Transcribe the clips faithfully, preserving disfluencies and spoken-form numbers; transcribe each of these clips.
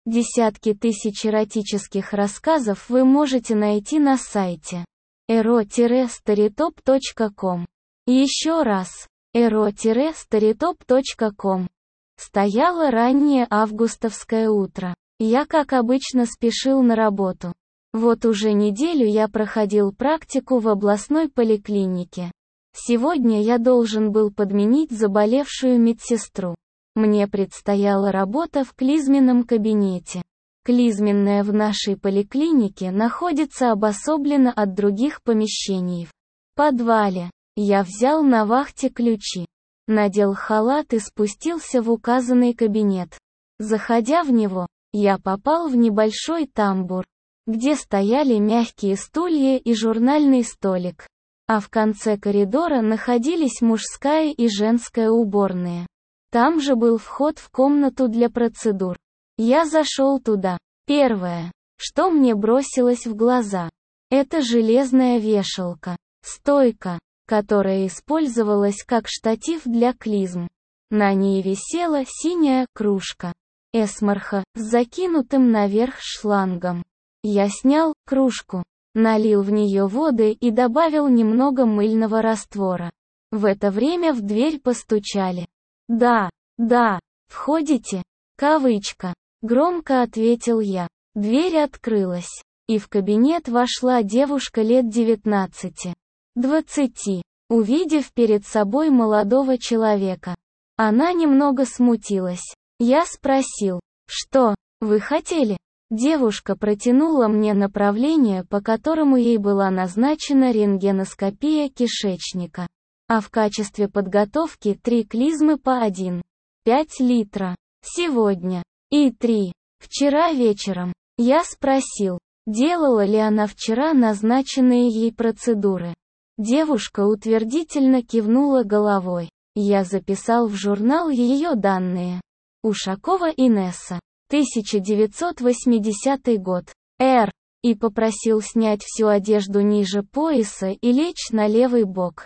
Десятки тысяч эротических рассказов вы можете найти на сайте эро старитоп точка ком. Еще раз, эро старитоп точка ком. Стояло раннее августовское утро. Я, как обычно, спешил на работу. Вот уже неделю я проходил практику в областной поликлинике. Сегодня я должен был подменить заболевшую медсестру. Мне предстояла работа в клизменном кабинете. Клизменная в нашей поликлинике находится обособлена от других помещений. В подвале. Я взял на вахте ключи, надел халат и спустился в указанный кабинет. Заходя в него, я попал в небольшой тамбур, где стояли мягкие стулья и журнальный столик. А в конце коридора находились мужская и женская уборные. Там же был вход в комнату для процедур. Я зашел туда. Первое, что мне бросилось в глаза, это железная вешалка, стойка, которая использовалась как штатив для клизм. На ней висела синяя кружка эсмарха с закинутым наверх шлангом. Я снял кружку, налил в нее воды и добавил немного мыльного раствора. В это время в дверь постучали. «Да, да, входите?» Кавычка. Громко ответил я. Дверь открылась, и в кабинет вошла девушка лет девятнадцати. двадцати. Увидев перед собой молодого человека, она немного смутилась. Я спросил, что вы хотели? Девушка протянула мне направление, по которому ей была назначена рентгеноскопия кишечника. А в качестве подготовки три клизмы по один. пять литра. Сегодня. И три. Вчера вечером. Я спросил, делала ли она вчера назначенные ей процедуры. Девушка утвердительно кивнула головой. Я записал в журнал ее данные. Ушакова Инесса. тысяча девятьсот восьмидесятый год. Р. И попросил снять всю одежду ниже пояса и лечь на левый бок.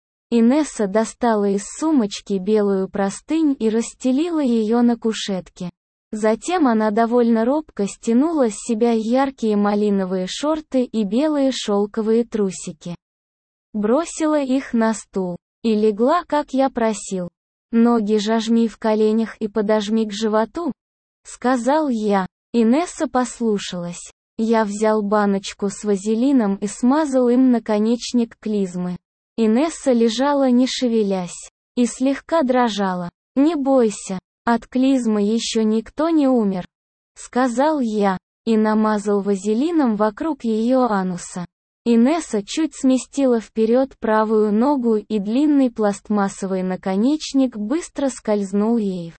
Инесса достала из сумочки белую простынь и расстелила ее на кушетке. Затем она довольно робко стянула с себя яркие малиновые шорты и белые шелковые трусики. Бросила их на стул. И легла, как я просил. «Ноги жажми в коленях и подожми к животу», — сказал я. Инесса послушалась. Я взял баночку с вазелином и смазал им наконечник клизмы. Инесса лежала не шевелясь. И слегка дрожала. «Не бойся, от клизмы еще никто не умер», — сказал я. И намазал вазелином вокруг ее ануса. Инесса чуть сместила вперед правую ногу, и длинный пластмассовый наконечник быстро скользнул ей в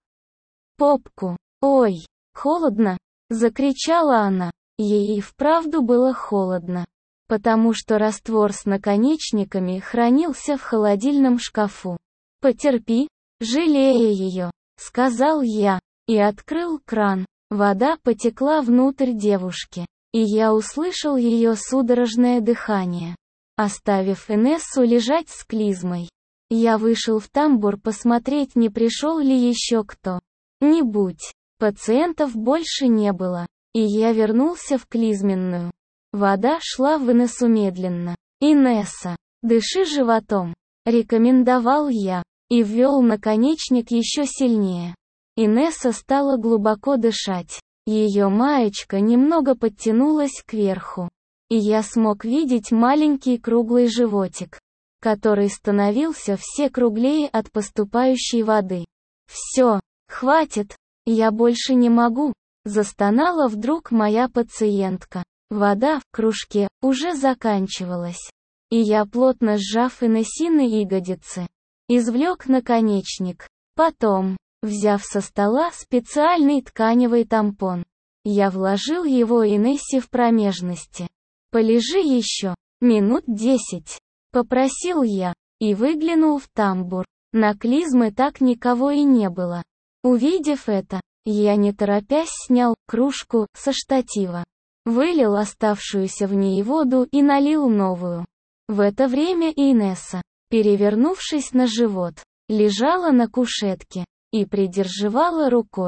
попку. «Ой, холодно!» — закричала она. Ей и вправду было холодно, потому что раствор с наконечниками хранился в холодильном шкафу. «Потерпи, жалея ее», — сказал я, и открыл кран. Вода потекла внутрь девушки, и я услышал ее судорожное дыхание. Оставив Инессу лежать с клизмой, я вышел в тамбур посмотреть, не пришел ли еще кто-нибудь. Пациентов больше не было, и я вернулся в клизменную. Вода шла в Инессу медленно. «Инесса, дыши животом», — рекомендовал я, и ввел наконечник еще сильнее. Инесса стала глубоко дышать. Ее маечка немного подтянулась кверху, и я смог видеть маленький круглый животик, который становился все круглее от поступающей воды. «Все, хватит, я больше не могу», — застонала вдруг моя пациентка. Вода в кружке уже заканчивалась, и я, плотно сжав Инессины ягодицы, извлек наконечник. Потом, взяв со стола специальный тканевый тампон, я вложил его Инессе в промежности. «Полежи еще минут десять», — попросил я, и выглянул в тамбур. На клизмы так никого и не было. Увидев это, я не торопясь снял кружку со штатива, вылил оставшуюся в ней воду и налил новую. В это время Инесса, перевернувшись на живот, лежала на кушетке и придерживала рукой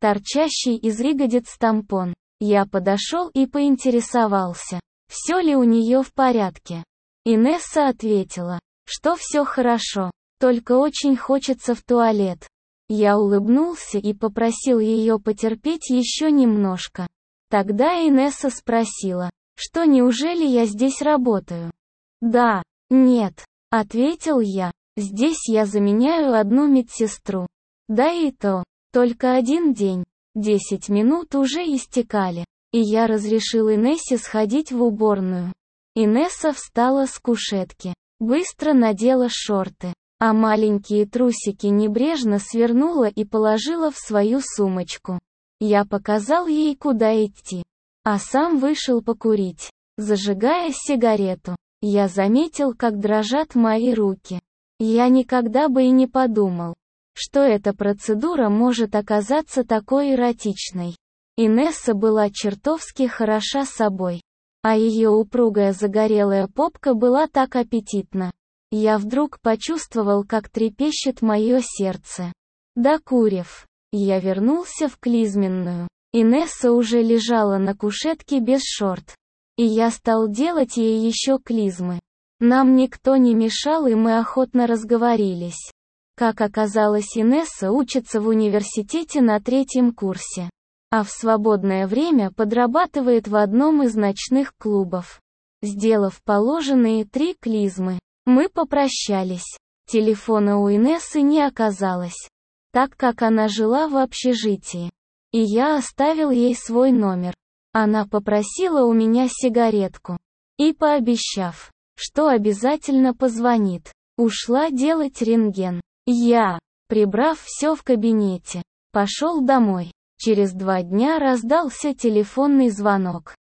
торчащий из ягодиц тампон. Я подошел и поинтересовался, все ли у нее в порядке. Инесса ответила, что все хорошо, только очень хочется в туалет. Я улыбнулся и попросил ее потерпеть еще немножко. Тогда Инесса спросила, что неужели я здесь работаю? Да, нет, ответил я, здесь я заменяю одну медсестру. Да и то, только один день. Десять минут уже истекали, и я разрешил Инессе сходить в уборную. Инесса встала с кушетки, быстро надела шорты, а маленькие трусики небрежно свернула и положила в свою сумочку. Я показал ей, куда идти, а сам вышел покурить. Зажигая сигарету, я заметил, как дрожат мои руки. Я никогда бы и не подумал, что эта процедура может оказаться такой эротичной. Инесса была чертовски хороша собой, а ее упругая загорелая попка была так аппетитна. Я вдруг почувствовал, как трепещет мое сердце. Докурив, я вернулся в клизменную. Инесса уже лежала на кушетке без шорт, и я стал делать ей еще клизмы. Нам никто не мешал, и мы охотно разговорились. Как оказалось, Инесса учится в университете на третьем курсе, а в свободное время подрабатывает в одном из ночных клубов. Сделав положенные три клизмы, мы попрощались. Телефона у Инессы не оказалось, так как она жила в общежитии, и я оставил ей свой номер. Она попросила у меня сигаретку и, пообещав, что обязательно позвонит, ушла делать рентген. Я, прибрав все в кабинете, пошел домой. Через два дня раздался телефонный звонок.